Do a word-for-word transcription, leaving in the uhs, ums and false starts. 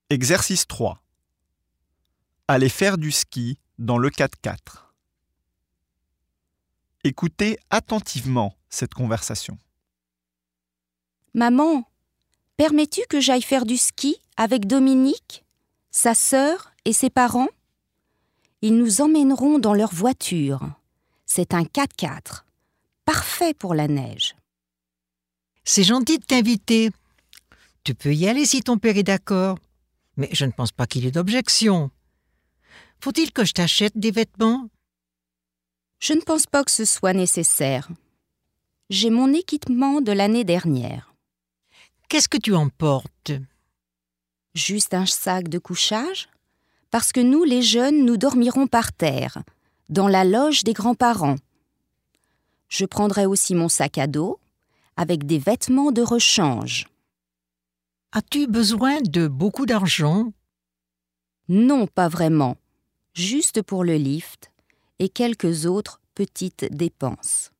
Exercice trois. Aller faire du ski dans le quatre-quatre. Écoutez attentivement cette conversation. Maman, permets-tu que j'aille faire du ski avec Dominique, sa sœur et ses parents ? Ils nous emmèneront dans leur voiture. C'est un quatre-quatre, parfait pour la neige. C'est gentil de t'inviter. Tu peux y aller si ton père est d'accord. Mais je ne pense pas qu'il y ait d'objection. Faut-il que je t'achète des vêtements ? Je ne pense pas que ce soit nécessaire. J'ai mon équipement de l'année dernière. Qu'est-ce que tu emportes ? Juste un sac de couchage, parce que nous, les jeunes, nous dormirons par terre, dans la loge des grands-parents. Je prendrai aussi mon sac à dos, avec des vêtements de rechange. As-tu besoin de beaucoup d'argent ? Non, pas vraiment. Juste pour le lift et quelques autres petites dépenses.